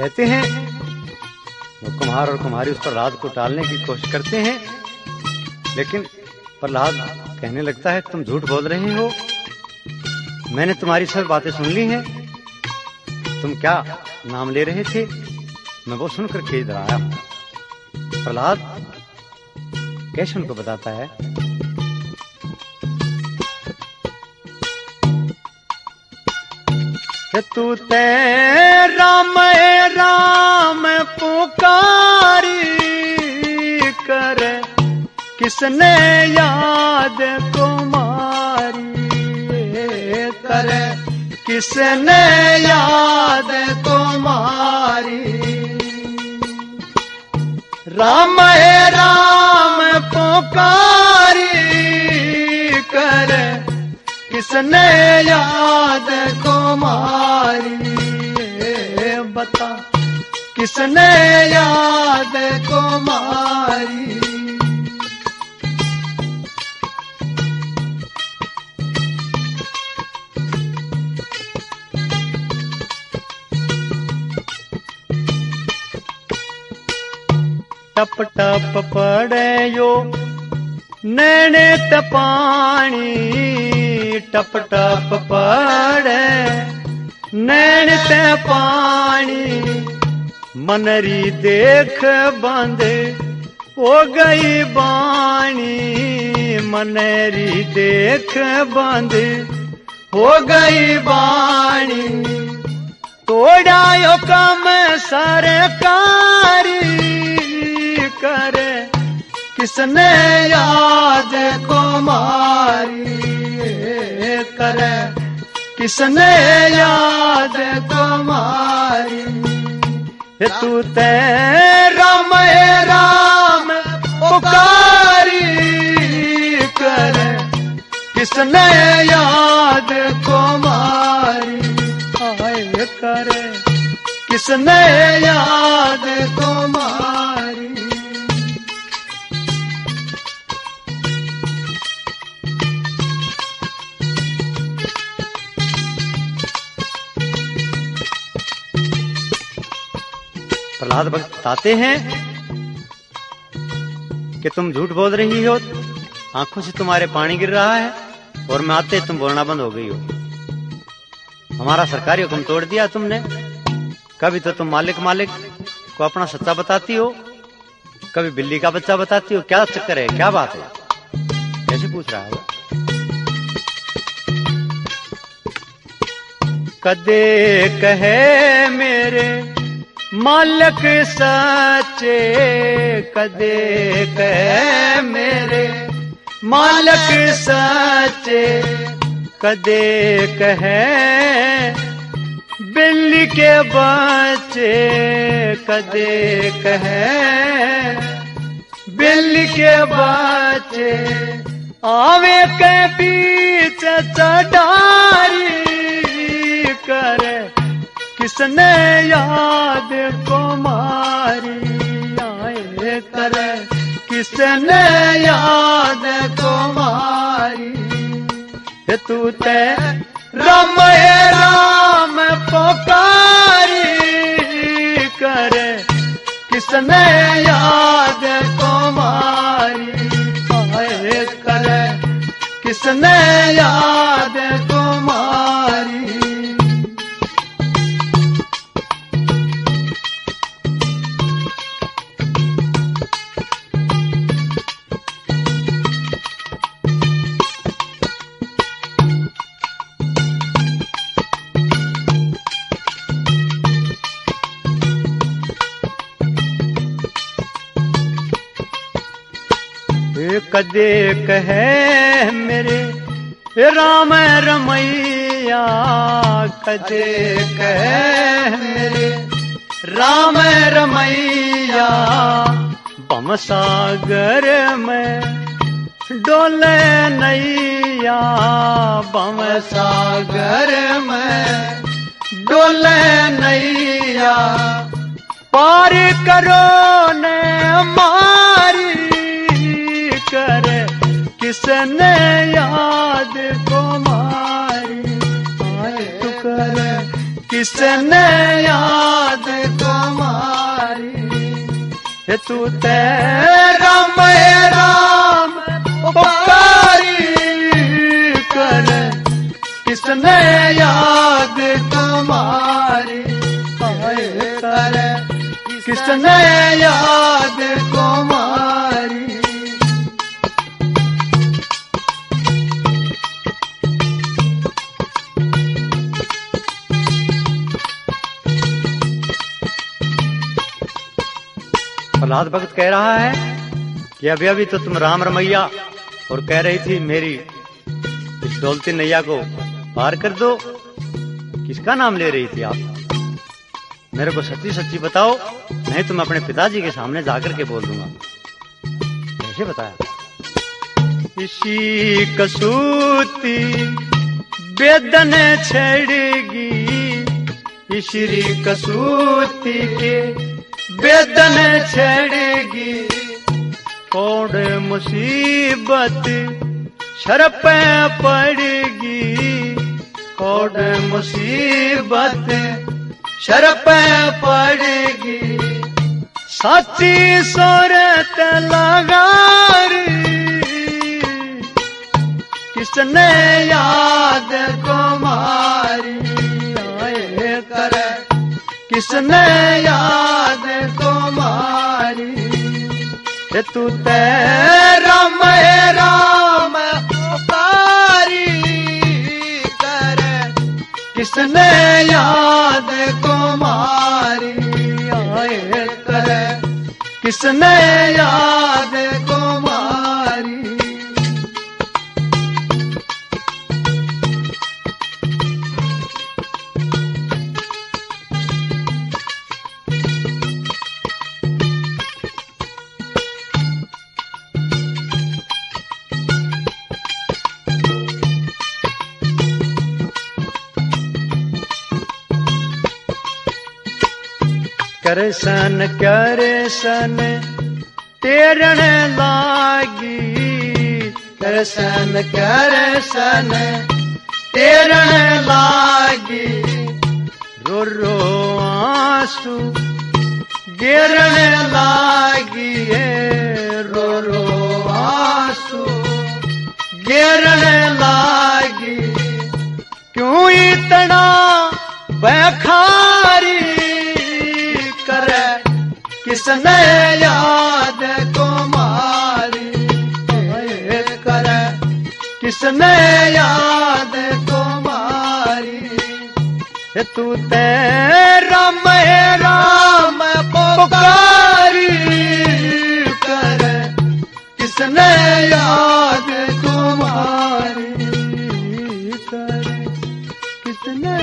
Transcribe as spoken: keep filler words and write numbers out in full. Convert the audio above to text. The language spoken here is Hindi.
कहते हैं वो कुम्हार और कुम्हारी उस प्रहलाद को टालने की कोशिश करते हैं, लेकिन प्रहलाद कहने लगता है तुम झूठ बोल रहे हो, मैंने तुम्हारी सब बातें सुन ली हैं, तुम क्या नाम ले रहे थे, मैं वो सुनकर के इधर आया हूं। प्रहलाद कैसे उनको बताता है, तू ते राम राम पुकारी कर, किसने याद कुमारी कर, किसने याद कुमारी। राम राम पुकारी कर, किसने याद कुमारी। बता किसने याद कुमारी। टप टप पड़े यो नैने तपानी, टप टप पड़े नैन ते पानी। मनरी देख बंद हो गई बाणी, मनरी देख बंद हो गई बाणी। तोड़ायो कम सरकारी करे, किसने याद कुमारी करे, किसने याद कुमारी। तू ते राम राम पुकारी करे, किसने याद कुमारी। हाय करे किसने याद कुमारी। प्रहलाद बताते हैं कि तुम झूठ बोल रही हो, आंखों से तुम्हारे पानी गिर रहा है और मैं आते तुम बोलना बंद हो गई हो। हमारा सरकारी हुक्म तोड़ दिया तुमने। कभी तो तुम मालिक मालिक को अपना सच्चा बताती हो, कभी बिल्ली का बच्चा बताती हो। क्या चक्कर है, क्या बात है, कैसे पूछ रहा है। कदे कहे मेरे मालिक सच्चे, कदे कहे मेरे मालिक सच्चे। कदे कहे बिल्ली के बच्चे, कदे कहे बिल्ली के बच्चे। आवे के पीछे चढ़ारी करे, किसने याद कुमारी। आए करे किसने याद कुमारी। तू ते राम राम पुकारी करे, किसने याद कुमारी। आए करे किसने याद कुमारी। कदे कहे मेरे राम रमैया, कदे कहे मेरे राम रमैया। भम सागर में डोले नैया, भम सागर में डोले नैया। पार करो ने मारी करे, किसने याद कुमारी। आए तू करे किसने याद को हे तू ते राम राम पुकारी कर, किसने याद तुम्हारी कर, किसने याद तुम्हारी। प्रहलाद भक्त कह रहा है कि अभी अभी तो तुम राम रमैया और कह रही थी मेरी इस डोलती नैया को पार कर दो। किसका नाम ले रही थी आप? मेरे को सच्ची सच्ची बताओ, नहीं तो मैं अपने पिताजी के सामने जाकर के बोल दूंगा। कैसे बताया? इसी कसूती बेदन छेड़ेगी, इसी कसूती के बेदन छेड़ेगी, कौन मुसीबत सर पे पड़ेगी, कौन मुसीबत सर पे पड़ेगी। साची सूरत लगार, किसने याद तुम्हारी कर, किसने याद तुम्हारी। हे तू ते राम राम पुकारी कर, किसने याद तुम्हारी कर, किसने याद तुम्हारी। करसन करसन तेरन लागी, करसन करसन तेरन लागी, रो रो आंसू गिरन लागी, रो रो आंसू गिरन लागी। क्यों इतना बेखारी करे, किसने याद तुम्हारी करे, किसने याद तुम्हारी। हे तू ते राम राम पुकारी कर, किसने याद तुम्हारी कर, किसने